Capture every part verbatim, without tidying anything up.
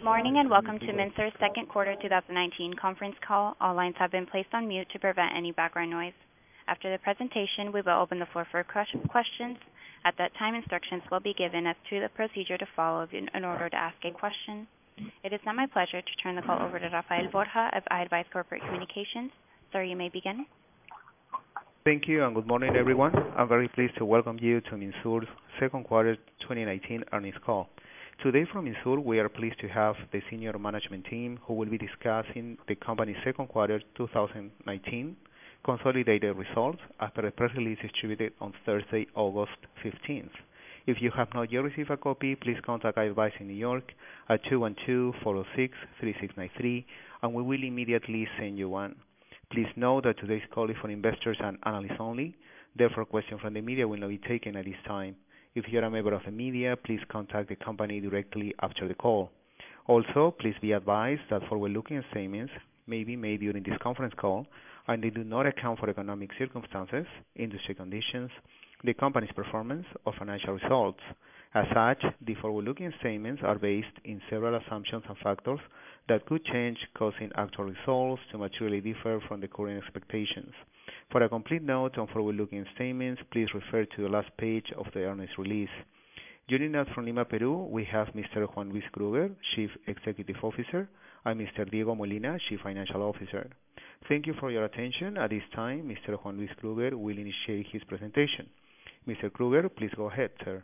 Morning and welcome to Minsur's second quarter two thousand nineteen conference call. All lines have been placed on mute to prevent any background noise. After the presentation, we will open the floor for questions. At that time, instructions will be given as to the procedure to follow in order to ask a question. It is now my pleasure to turn the call over to Rafael Borja of iAdvice Corporate Communications. Sir, you may begin. Thank you and good morning, everyone. I'm very pleased to welcome you to Minsur's second quarter twenty nineteen earnings call. Today from Minsur, we are pleased to have the senior management team who will be discussing the company's second quarter two thousand nineteen consolidated results after a press release distributed on Thursday, August fifteenth. If you have not yet received a copy, please contact iAdvice in New York at two one two, four zero six, three six nine three and we will immediately send you one. Please note that today's call is for investors and analysts only. Therefore, questions from the media will not be taken at this time. If you are a member of the media, please contact the company directly after the call. Also, please be advised that forward-looking statements may be made during this conference call and they do not account for economic circumstances, industry conditions, the company's performance, or financial results. As such, the forward-looking statements are based in several assumptions and factors that could change, causing actual results to materially differ from the current expectations. For a complete note on forward-looking statements, please refer to the last page of the earnings release. Joining us from Lima, Peru, we have Mister Juan Luis Kruger, Chief Executive Officer, and Mister Diego Molina, Chief Financial Officer. Thank you for your attention. At this time, Mister Juan Luis Kruger will initiate his presentation. Mister Kruger, please go ahead, sir.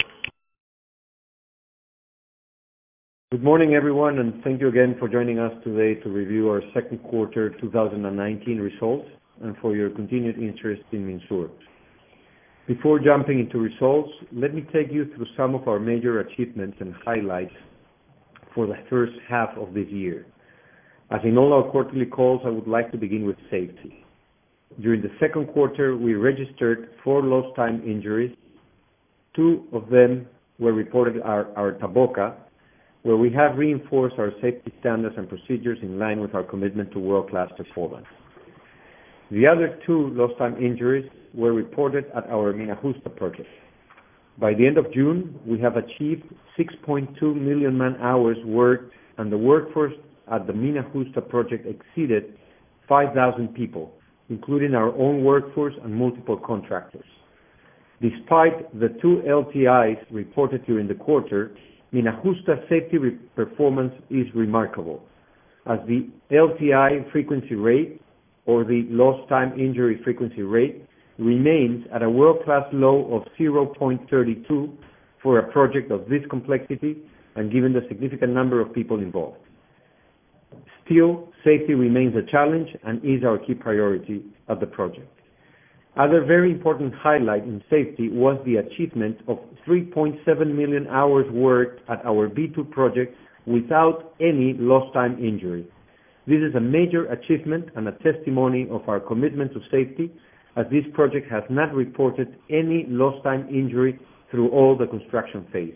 Good morning, everyone, and thank you again for joining us today to review our second quarter two thousand nineteen results and for your continued interest in Minsur. Before jumping into results, let me take you through some of our major achievements and highlights for the first half of this year. As in all our quarterly calls, I would like to begin with safety. During the second quarter, we registered four lost time injuries. Two of them were reported at our, our Taboca, where we have reinforced our safety standards and procedures in line with our commitment to world-class performance. The other two lost time injuries were reported at our Mina Justa project. By the end of June, we have achieved six point two million man-hours worked, and the workforce at the Mina Justa project exceeded five thousand people, including our own workforce and multiple contractors. Despite the two L T Is reported during the quarter, Mina Justa safety re- performance is remarkable, as the L T I frequency rate, or the lost time injury frequency rate, remains at a world-class low of zero point three two for a project of this complexity and given the significant number of people involved. Still, safety remains a challenge and is our key priority of the project. Other very important highlight in safety was the achievement of three point seven million hours worked at our B two project without any lost time injury. This is a major achievement and a testimony of our commitment to safety, as this project has not reported any lost time injury through all the construction phase.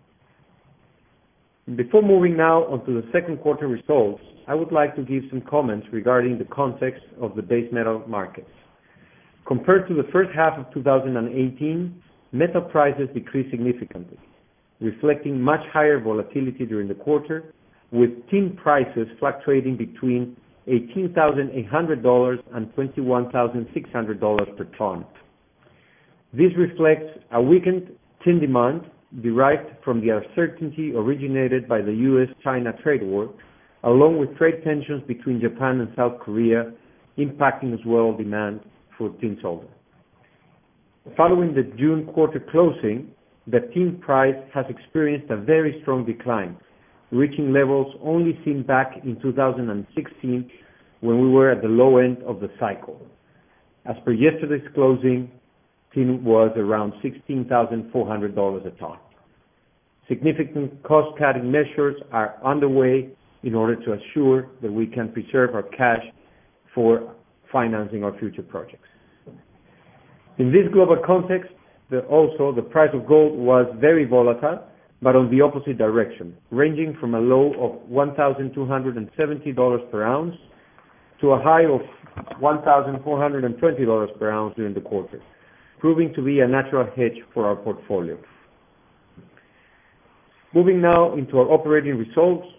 Before moving now onto the second quarter results, I would like to give some comments regarding the context of the base metal markets. Compared to the first half of two thousand eighteen, metal prices decreased significantly, reflecting much higher volatility during the quarter, with tin prices fluctuating between eighteen thousand eight hundred dollars and twenty-one thousand six hundred dollars per ton. This reflects a weakened tin demand derived from the uncertainty originated by the U S China trade war, along with trade tensions between Japan and South Korea, impacting as well demand for tin solder. Following the June quarter closing, the tin price has experienced a very strong decline, reaching levels only seen back in two thousand sixteen when we were at the low end of the cycle. As per yesterday's closing, tin was around sixteen thousand four hundred dollars a ton. Significant cost-cutting measures are underway in order to assure that we can preserve our cash for financing our future projects. In this global context, the, also the price of gold was very volatile, but on the opposite direction, ranging from a low of one thousand two hundred seventy dollars per ounce to a high of one thousand four hundred twenty dollars per ounce during the quarter, proving to be a natural hedge for our portfolio. Moving now into our operating results,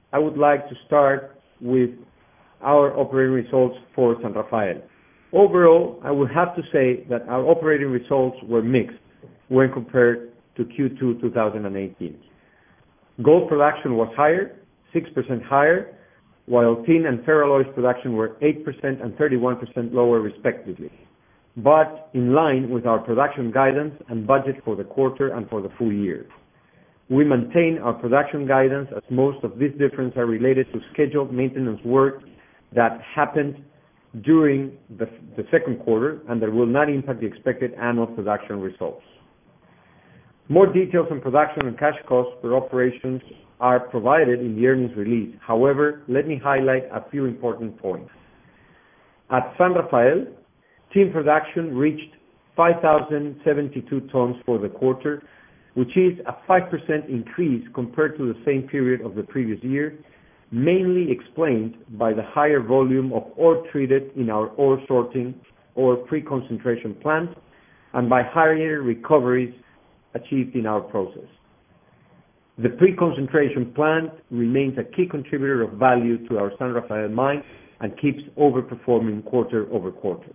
I would like to start with our operating results for San Rafael. Overall, I would have to say that our operating results were mixed when compared to Q two two thousand eighteen. Gold production was higher, six percent higher, while tin and ferroalloys production were eight percent and thirty-one percent lower respectively, but in line with our production guidance and budget for the quarter and for the full year. We maintain our production guidance as most of these differences are related to scheduled maintenance work that happened during the, the second quarter and that will not impact the expected annual production results. More details on production and cash costs per operations are provided in the earnings release. However, let me highlight a few important points. At San Rafael, tin production reached five thousand seventy-two tons for the quarter, which is a five percent increase compared to the same period of the previous year, mainly explained by the higher volume of ore treated in our ore sorting or pre-concentration plant and by higher recoveries achieved in our process. The pre-concentration plant remains a key contributor of value to our San Rafael mine and keeps overperforming quarter over quarter.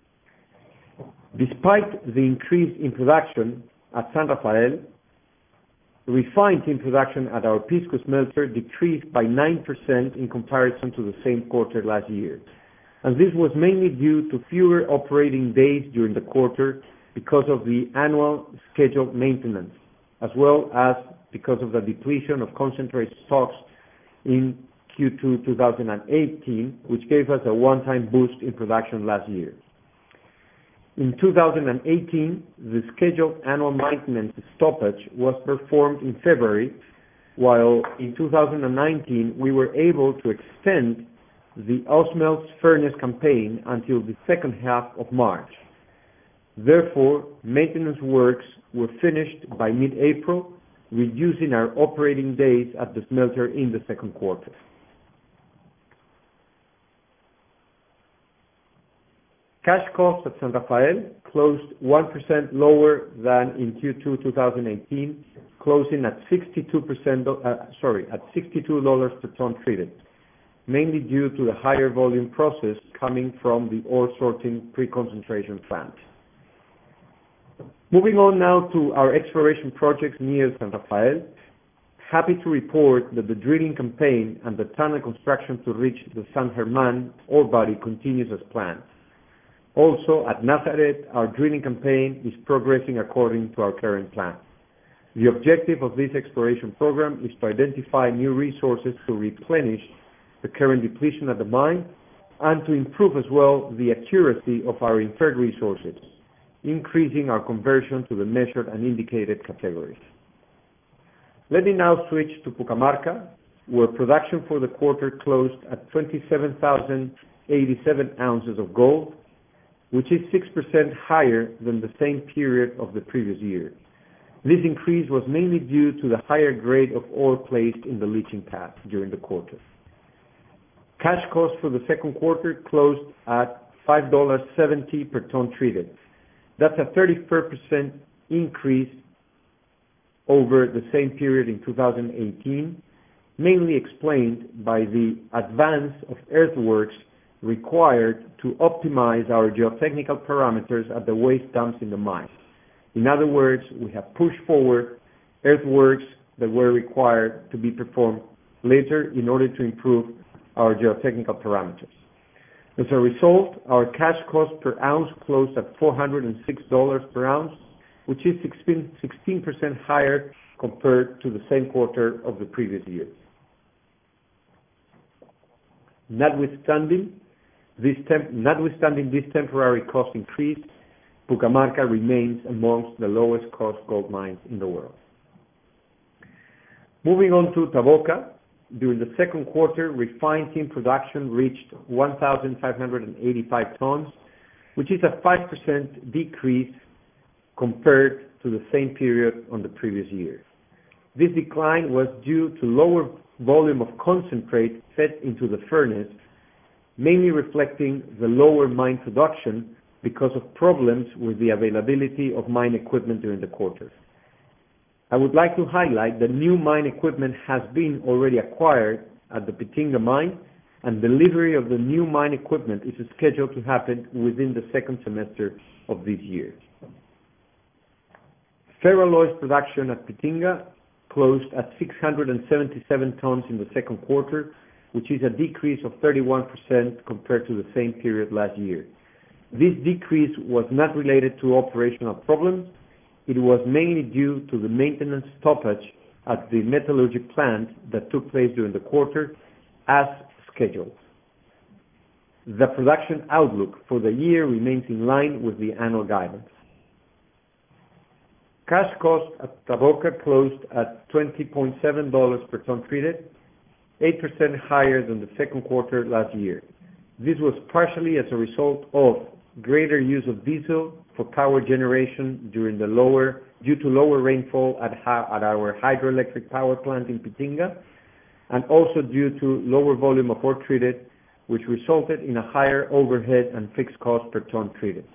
Despite the increase in production at San Rafael, refined tin production at our Pisco smelter decreased by nine percent in comparison to the same quarter last year. And this was mainly due to fewer operating days during the quarter because of the annual scheduled maintenance, as well as because of the depletion of concentrate stocks in Q two two thousand eighteen, which gave us a one-time boost in production last year. In two thousand eighteen, the scheduled annual maintenance stoppage was performed in February, while in two thousand nineteen we were able to extend the Ausmelt's furnace campaign until the second half of March. Therefore, maintenance works were finished by mid-April, reducing our operating days at the smelter in the second quarter. Cash costs at San Rafael closed one percent lower than in Q two two thousand eighteen, closing at sixty-two percent, uh, sorry, at sixty-two dollars per ton treated, mainly due to the higher volume process coming from the ore sorting pre-concentration plant. Moving on now to our exploration projects near San Rafael, happy to report that the drilling campaign and the tunnel construction to reach the San Germán ore body continues as planned. Also, at Nazaret, our drilling campaign is progressing according to our current plan. The objective of this exploration program is to identify new resources to replenish the current depletion at the mine and to improve as well the accuracy of our inferred resources, increasing our conversion to the measured and indicated categories. Let me now switch to Pucamarca, where production for the quarter closed at twenty-seven thousand eighty-seven ounces of gold, which is six percent higher than the same period of the previous year. This increase was mainly due to the higher grade of ore placed in the leaching pad during the quarter. Cash costs for the second quarter closed at five dollars and seventy cents per ton treated. That's a thirty-four percent increase over the same period in two thousand eighteen, mainly explained by the advance of earthworks required to optimize our geotechnical parameters at the waste dumps in the mine. In other words, we have pushed forward earthworks that were required to be performed later in order to improve our geotechnical parameters. As a result, our cash cost per ounce closed at four hundred six dollars per ounce, which is sixteen percent higher compared to the same quarter of the previous year. Notwithstanding this, temp- notwithstanding this temporary cost increase, Pucamarca remains amongst the lowest cost gold mines in the world. Moving on to Taboca, during the second quarter, refined tin production reached one thousand five hundred eighty-five tons, which is a five percent decrease compared to the same period on the previous year. This decline was due to lower volume of concentrate fed into the furnace, mainly reflecting the lower mine production because of problems with the availability of mine equipment during the quarter. I would like to highlight that new mine equipment has been already acquired at the Pitinga mine, and delivery of the new mine equipment is scheduled to happen within the second semester of this year. Ferroalloys production at Pitinga closed at six hundred seventy-seven tons in the second quarter, which is a decrease of thirty-one percent compared to the same period last year. This decrease was not related to operational problems. It was mainly due to the maintenance stoppage at the metallurgy plant that took place during the quarter as scheduled. The production outlook for the year remains in line with the annual guidance. Cash cost at Taboca closed at twenty point seven dollars per ton treated, eight percent higher than the second quarter last year. This was partially as a result of greater use of diesel for power generation during the lower, due to lower rainfall at, at our hydroelectric power plant in Pitinga, and also due to lower volume of ore treated, which resulted in a higher overhead and fixed cost per ton treated.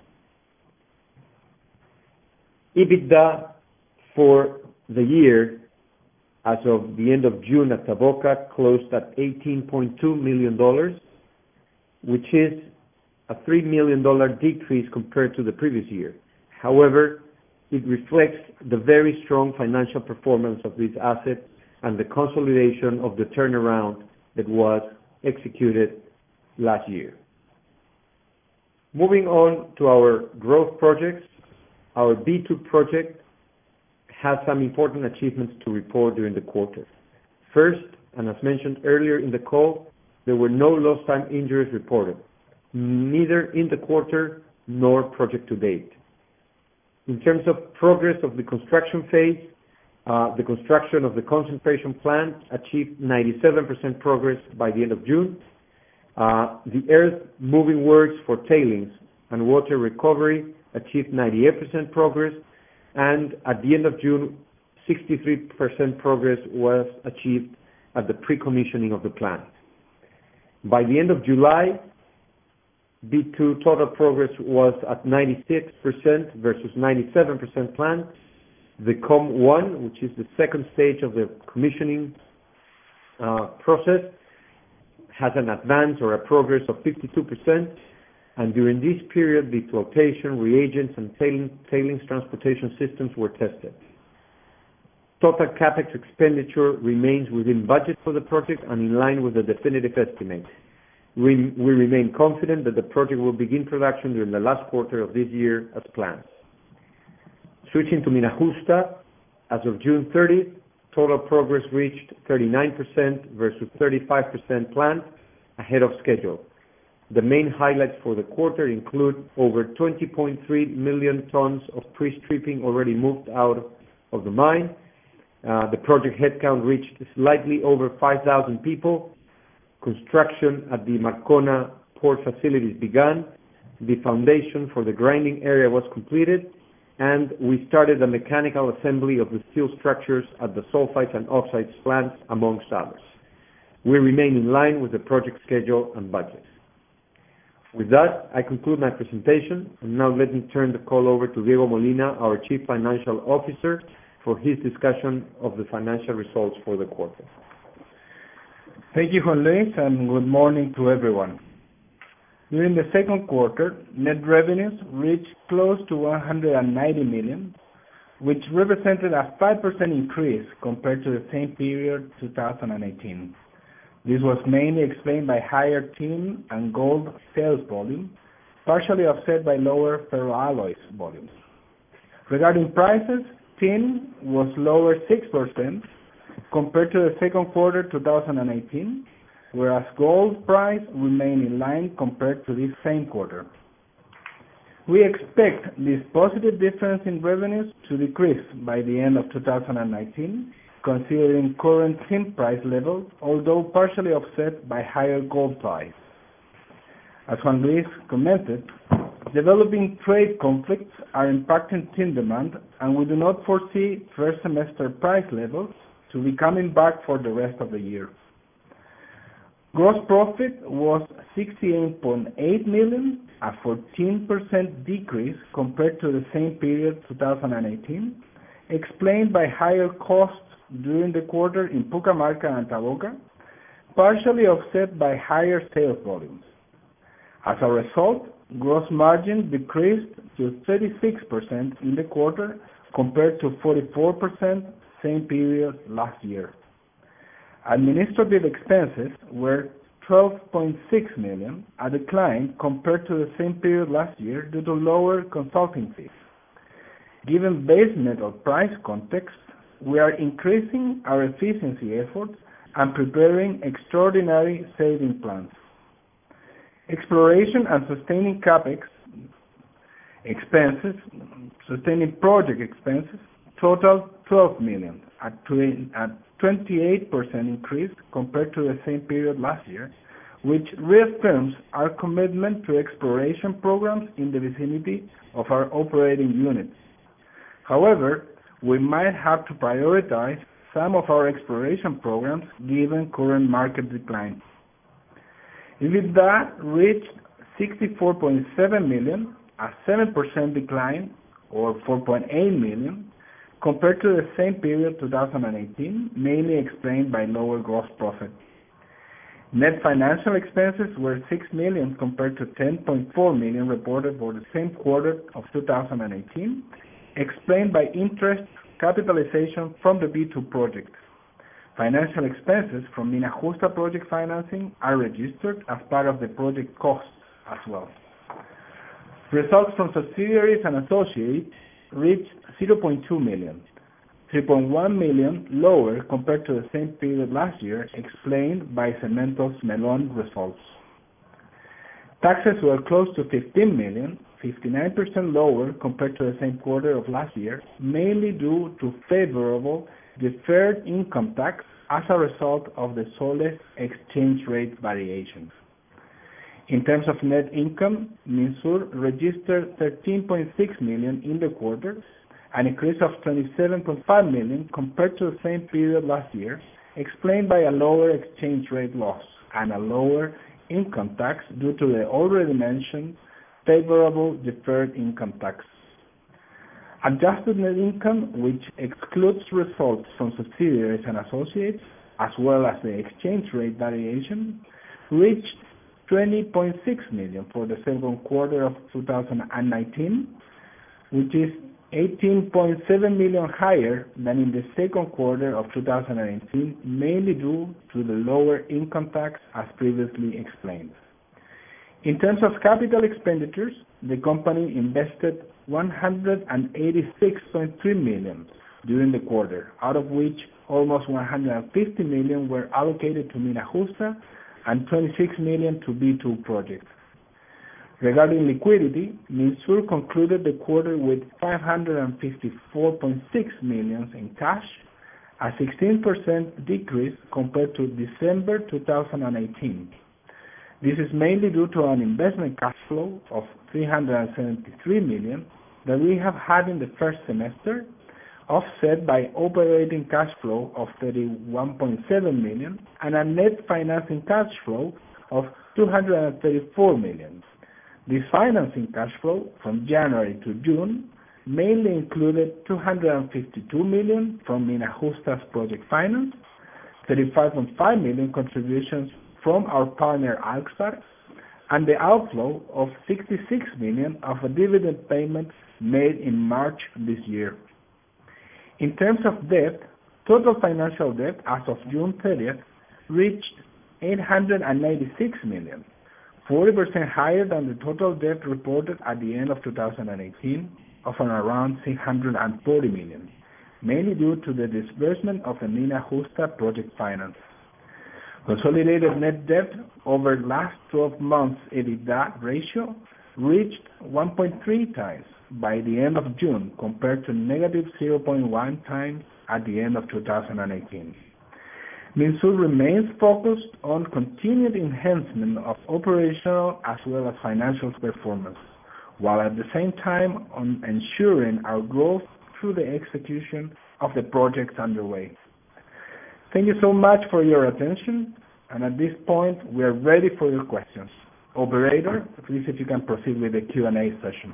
EBITDA for the year as of the end of June at Taboca closed at eighteen point two million dollars, which is a three million dollars decrease compared to the previous year. However, it reflects the very strong financial performance of this asset and the consolidation of the turnaround that was executed last year. Moving on to our growth projects, our B two project has some important achievements to report during the quarter. First, and as mentioned earlier in the call, there were no lost time injuries reported, neither in the quarter nor project to date. In terms of progress of the construction phase, uh, the construction of the concentration plant achieved ninety-seven percent progress by the end of June. Uh, the earth moving works for tailings and water recovery achieved ninety-eight percent progress, and at the end of June, sixty-three percent progress was achieved at the pre-commissioning of the plant. By the end of July, B two total progress was at ninety-six percent versus ninety-seven percent planned. The C O M one, which is the second stage of the commissioning uh, process, has an advance or a progress of fifty-two percent, and during this period the flotation, reagents and tailing, tailings transportation systems were tested. Total capex expenditure remains within budget for the project and in line with the definitive estimate. We, we remain confident that the project will begin production during the last quarter of this year as planned. Switching to Mina Justa, as of June thirtieth, total progress reached thirty-nine percent versus thirty-five percent planned, ahead of schedule. The main highlights for the quarter include over twenty point three million tons of pre-stripping already moved out of the mine. Uh, the project headcount reached slightly over five thousand people. Construction at the Marcona port facilities began. The foundation for the grinding area was completed, and we started the mechanical assembly of the steel structures at the sulfides and oxides plants, amongst others. We remain in line with the project schedule and budget. With that, I conclude my presentation, and now let me turn the call over to Diego Molina, our Chief Financial Officer, for his discussion of the financial results for the quarter. Thank you, Juan Luis, and good morning to everyone. During the second quarter, net revenues reached close to one hundred ninety million dollars, which represented a five percent increase compared to the same period two thousand eighteen. This was mainly explained by higher tin and gold sales volume, partially offset by lower ferroalloys volumes. Regarding prices, tin was lower six percent compared to the second quarter two thousand eighteen, whereas gold price remained in line compared to this same quarter. We expect this positive difference in revenues to decrease by the end of two thousand nineteen, considering current tin price levels, although partially offset by higher gold price. As Juan Luis commented, developing trade conflicts are impacting tin demand, and we do not foresee first semester price levels to be coming back for the rest of the year. Gross profit was sixty-eight point eight million dollars, a fourteen percent decrease compared to the same period two thousand eighteen, explained by higher costs during the quarter in Pucamarca and Taboca, partially offset by higher sales volumes. As a result, gross margin decreased to thirty-six percent in the quarter compared to forty-four percent same period last year. Administrative expenses were twelve point six million, a decline compared to the same period last year due to lower consulting fees. Given base metal price context, we are increasing our efficiency efforts and preparing extraordinary saving plans. Exploration and sustaining CapEx expenses, sustaining project expenses, totaled twelve million, a twenty-eight percent increase compared to the same period last year, which reaffirms our commitment to exploration programs in the vicinity of our operating units. However, we might have to prioritize some of our exploration programs given current market decline. EBITDA reached sixty-four point seven million, a seven percent decline, or four point eight million, compared to the same period two thousand eighteen, mainly explained by lower gross profit. Net financial expenses were six million compared to ten point four million reported for the same quarter of two thousand eighteen, explained by interest capitalization from the B two project. Financial expenses from Mina Justa project financing are registered as part of the project costs as well. Results from subsidiaries and associates reached zero point two million, three point one million lower compared to the same period last year, explained by Cementos Melon results. Taxes were close to fifteen million, fifty-nine percent lower compared to the same quarter of last year, mainly due to favorable deferred income tax as a result of the soles exchange rate variations. In terms of net income, Minsur registered thirteen point six million in the quarter, an increase of twenty-seven point five million compared to the same period last year, explained by a lower exchange rate loss and a lower income tax due to the already mentioned favorable deferred income tax. Adjusted net income, which excludes results from subsidiaries and associates, as well as the exchange rate variation, reached twenty point six million for the second quarter of two thousand nineteen, which is eighteen point seven million higher than in the second quarter of two thousand eighteen, mainly due to the lower income tax as previously explained. In terms of capital expenditures, the company invested one hundred eighty-six point three million during the quarter, out of which almost one hundred fifty million were allocated to Mina Justa and twenty-six million to B two projects. Regarding liquidity, Minsur concluded the quarter with five hundred fifty-four point six million in cash, a sixteen percent decrease compared to December two thousand eighteen. This is mainly due to an investment cash flow of three hundred seventy-three million that we have had in the first semester, offset by operating cash flow of thirty-one point seven million and a net financing cash flow of two hundred thirty-four million. This financing cash flow from January to June mainly included two hundred fifty-two million from Mina Justa's project finance, thirty-five point five million contributions from our partner Alxar, and the outflow of sixty-six million of a dividend payment made in March this year. In terms of debt, total financial debt as of June thirtieth reached eight hundred ninety-six million, forty percent higher than the total debt reported at the end of two thousand eighteen of an around six hundred forty million, mainly due to the disbursement of the Mina Justa project finance. Consolidated net debt over last twelve months EBITDA ratio reached one point three times by the end of June compared to negative zero point one times at the end of two thousand eighteen. Minsur remains focused on continued enhancement of operational as well as financial performance, while at the same time on ensuring our growth through the execution of the projects underway. Thank you so much for your attention, and at this point we are ready for your questions. Operator, please if you can proceed with the Q and A session.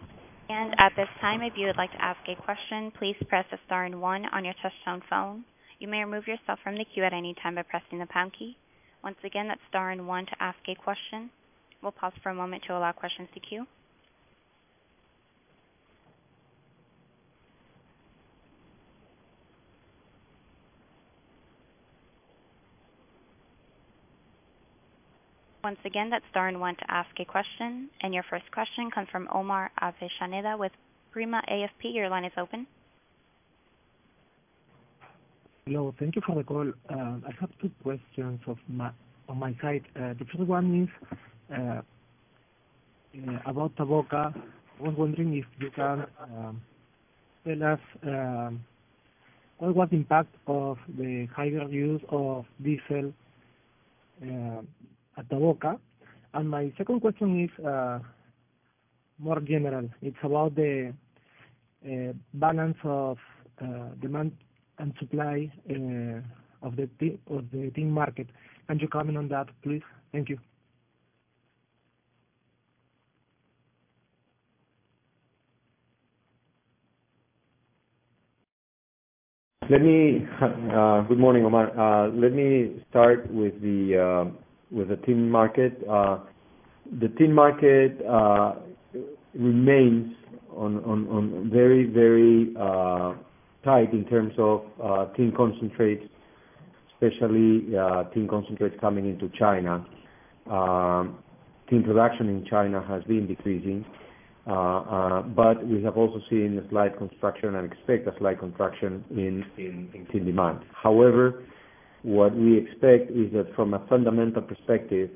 And at this time, if you would like to ask a question, please press the star and one on your touchtone phone. You may remove yourself from the queue at any time by pressing the pound key. Once again, that's star and one to ask a question. We'll pause for a moment to allow questions to queue. Once again, that's star and one to ask a question. And your first question comes from Omar Avellaneda with Prima A F P. Your line is open. Hello, thank you for the call. Uh, I have two questions of my, on my side. Uh, the first one is uh, uh, about Taboca. I was wondering if you can um, tell us um, what was the impact of the higher use of diesel uh, at Taboca. And my second question is uh, more general. It's about the uh, balance of uh, demand and supply uh, of the tea, of the tin market. Can you comment on that, please? Thank you. Let me. Uh, good morning, Omar. Uh, let me start with the uh, with the tin market. Uh, the tin market uh, remains on, on, on very very uh, tight in terms of uh, tin concentrates, especially uh, tin concentrates coming into China. Um, tin production in China has been decreasing, uh, uh, but we have also seen a slight contraction and expect a slight contraction in, in, in tin demand. However, what we expect is that from a fundamental perspective,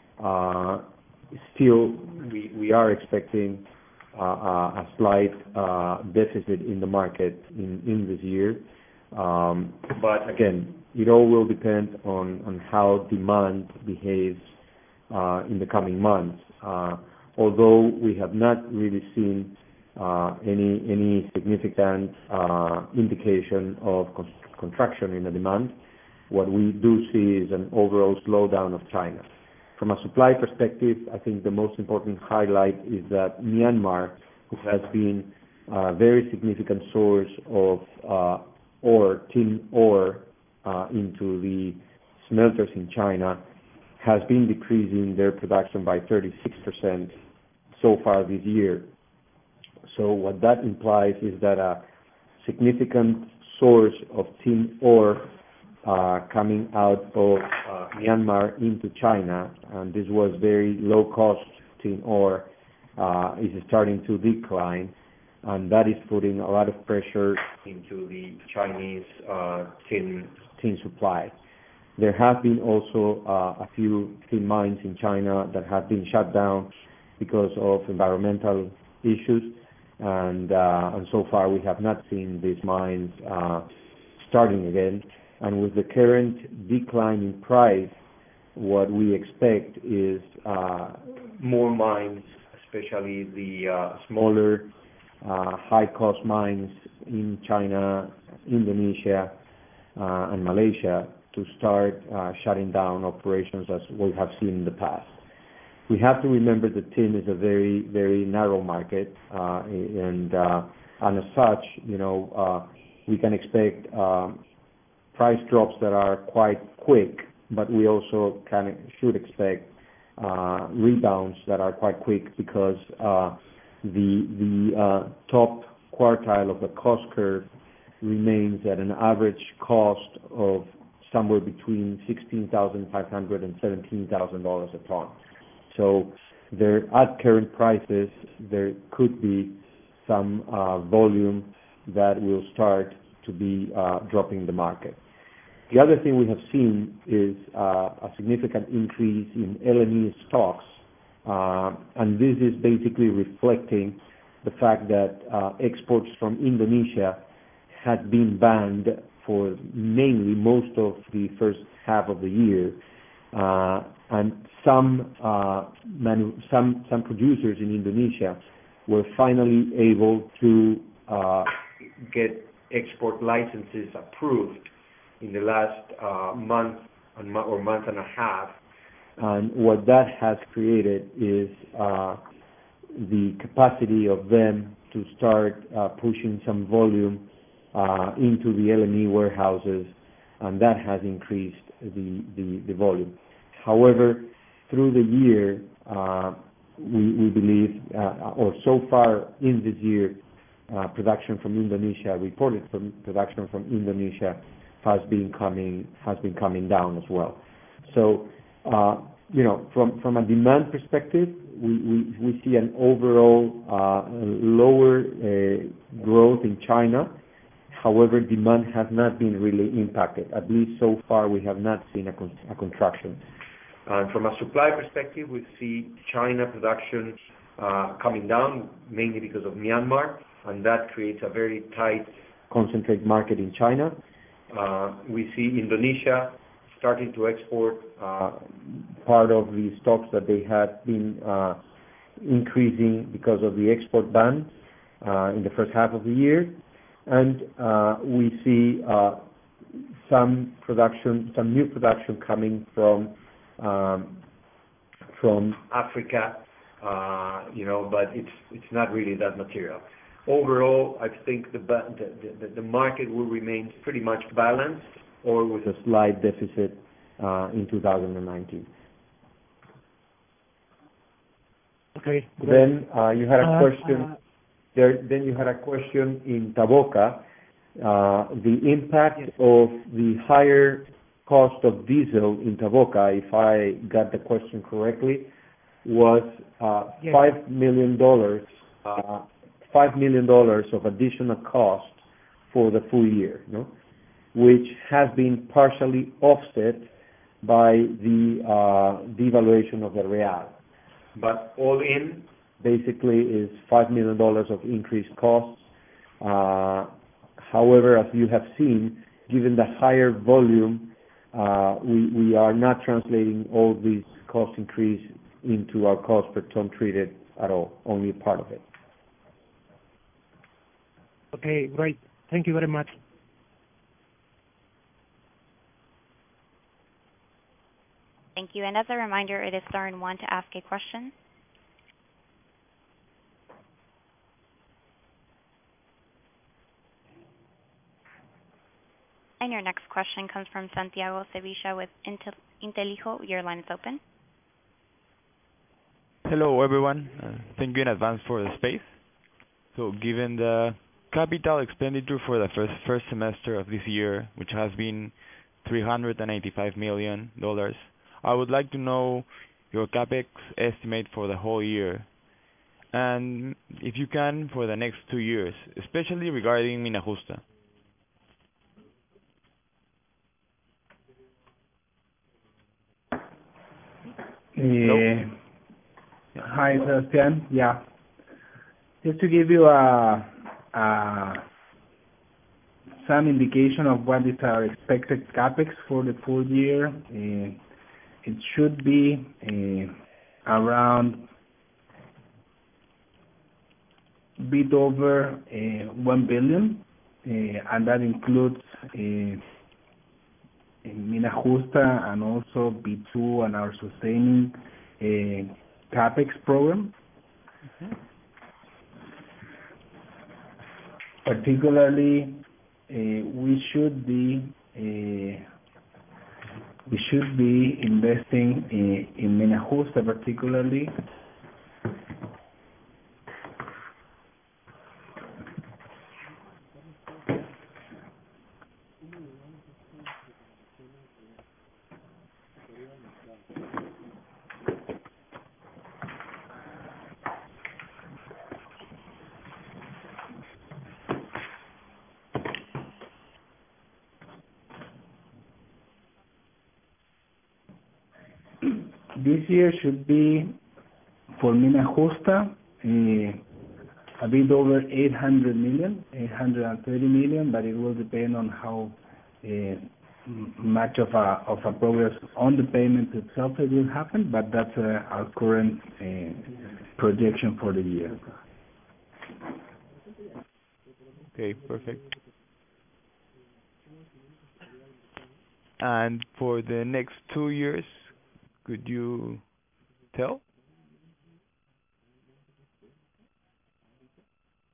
uh, still we, we are expecting uh, a slight uh, deficit in the market in, in this year. Um, but again, it all will depend on, on how demand behaves uh, in the coming months. Uh, although we have not really seen uh, any any significant uh, indication of con- contraction in the demand, what we do see is an overall slowdown of China. From a supply perspective, I think the most important highlight is that Myanmar, who has been a very significant source of uh, ore, tin ore, uh, into the smelters in China, has been decreasing their production by thirty-six percent so far this year. So what that implies is that a significant source of tin ore Uh, coming out of uh, Myanmar into China, and this was very low-cost tin ore, uh, is starting to decline, and that is putting a lot of pressure into the Chinese uh, tin tin supply. There have been also uh, a few tin mines in China that have been shut down because of environmental issues, and uh, and so far we have not seen these mines uh, starting again. And with the current decline in price, what we expect is uh, more mines, especially the uh, smaller, uh, high-cost mines in China, Indonesia, uh, and Malaysia to start uh, shutting down operations as we have seen in the past. We have to remember that tin is a very, very narrow market, uh, and uh, and as such, you know, uh, we can expect Um, price drops that are quite quick, but we also can should expect uh, rebounds that are quite quick because uh, the the uh, top quartile of the cost curve remains at an average cost of somewhere between sixteen thousand five hundred and seventeen thousand dollars a ton. So there, at current prices, there could be some uh, volume that will start to be uh, dropping the market. The other thing we have seen is uh, a significant increase in L M E stocks, uh, and this is basically reflecting the fact that uh, exports from Indonesia had been banned for mainly most of the first half of the year, uh, and some, uh, manu- some some producers in Indonesia were finally able to uh, get export licenses approved in the last uh, month or month and a half, and what that has created is uh, the capacity of them to start uh, pushing some volume uh, into the L M E warehouses and that has increased the, the, the volume. However, through the year, uh, we, we believe, uh, or so far in this year, uh, production from Indonesia, reported from production from Indonesia, has been coming has been coming down as well. So, uh, you know, from from a demand perspective, we we, we see an overall uh, lower uh, growth in China. However, demand has not been really impacted. At least so far, we have not seen a, con- a contraction. Uh, from a supply perspective, we see China production uh, coming down, mainly because of Myanmar, and that creates a very tight concentrate market in China. Uh, we see Indonesia starting to export uh, part of the stocks that they had been uh, increasing because of the export ban uh, in the first half of the year. And uh, we see uh, some production, some new production coming from um, from Africa, uh, you know, but it's it's not really that material. Overall, I think the the, the, the market will remain pretty much balanced, or with a slight deficit uh, in two thousand nineteen. Okay. Then uh, you had a Uh, question. uh, There, then you had a question in Taboca. Uh, the impact yes. of the higher cost of diesel in Taboca, if I got the question correctly, was uh, yes. five million dollars. Uh, five million dollars of additional cost for the full year, no? Which has been partially offset by the uh, devaluation of the real. But all in, basically, is five million dollars of increased costs. Uh, however, as you have seen, given the higher volume, uh, we, we are not translating all these cost increase into our cost per ton treated at all, only part of it. Okay, great. Thank you very much. Thank you. And as a reminder, it is star and one to ask a question. And your next question comes from Santiago Sevilla with Intel- Intelijo. Your line is open. Hello, everyone. Uh, thank you in advance for the space. So, given the capital expenditure for the first first semester of this year, which has been three hundred eighty-five million dollars, I would like to know your capex estimate for the whole year, and if you can, for the next two years, especially regarding Mina Justa. Uh, hi, Sebastian. Yeah. Just to give you a, a some indication of what is our expected capex for the full year, uh, it should be uh, around a bit over uh, one billion, uh, and that includes uh, Mina Justa and also B two and our sustaining uh, capex program. Mm-hmm. Particularly, uh, we should be uh, we should be investing in, in Mina Justa, particularly. This year should be, for Mina Justa, uh, a bit over eight hundred million, eight hundred thirty million, but it will depend on how uh, much of a of a progress on the payment itself it will happen, but that's uh, our current uh, projection for the year. Okay, perfect. And for the next two years, could you tell?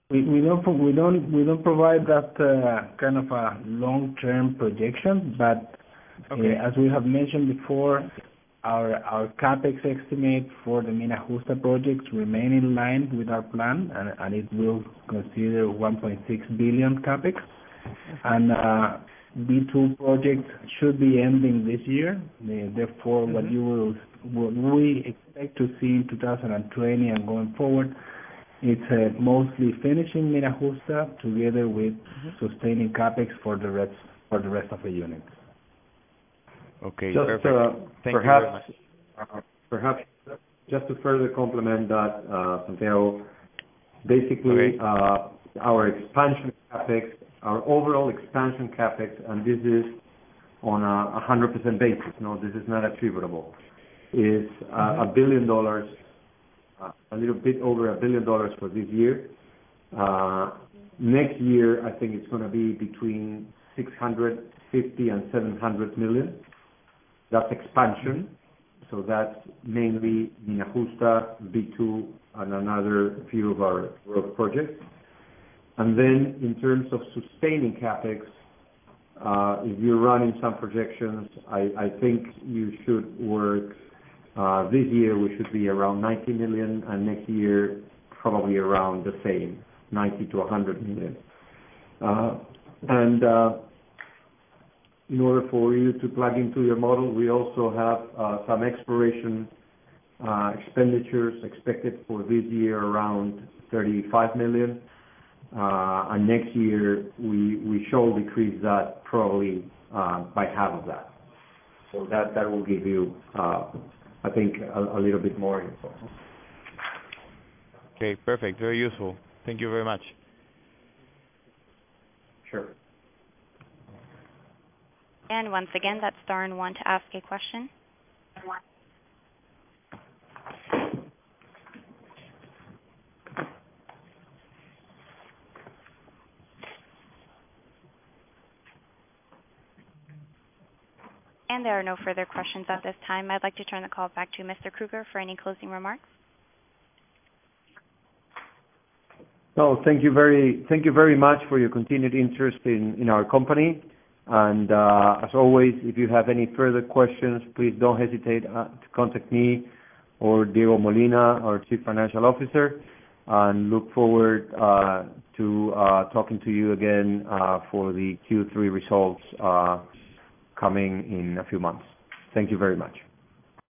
We we don't pro- we don't we don't provide that uh, kind of a long-term projection, but Okay. uh, as we have mentioned before, our our CapEx estimate for the Mina Justa projects remain in line with our plan, and, and it will consider one point six billion CapEx, and uh, B two projects should be ending this year. The- Therefore, what Mhm. you will what we expect to see in two thousand twenty and going forward, it's uh, mostly finishing Mina Justa together with sustaining CapEx for the rest for the rest of the units. Okay, Just perfect. uh, Thank you very perhaps, much. uh, perhaps just to further complement that, uh, Santiago, basically, Okay. uh, our expansion CapEx, our overall expansion CapEx, and this is on a one hundred percent basis, no, this is not attributable, is uh, a billion dollars, uh, a little bit over a billion dollars for this year. Uh, Next year, I think it's gonna be between six hundred fifty and seven hundred million. That's expansion, so that's mainly Mina Justa, B two, and another few of our growth projects. And then in terms of sustaining CapEx, uh, if you're running some projections, I, I think you should work, uh, this year we should be around ninety million, and next year probably around the same, ninety to one hundred million. Uh, and uh, in order for you to plug into your model, we also have uh, some exploration uh, expenditures expected for this year around thirty-five million. Uh, and next year, we we shall decrease that probably uh, by half of that. So that that will give you, uh, I think, a, a little bit more info. Okay, perfect. Very useful. Thank you very much. Sure. And once again, that's star and one to ask a question. And there are no further questions at this time. I'd like to turn the call back to Mister Kruger for any closing remarks. No, thank you very, thank you very much for your continued interest in, in our company. And uh, as always, if you have any further questions, please don't hesitate uh, to contact me or Diego Molina, our Chief Financial Officer, and look forward uh, to uh, talking to you again uh, for the Q three results uh, coming in a few months. Thank you very much.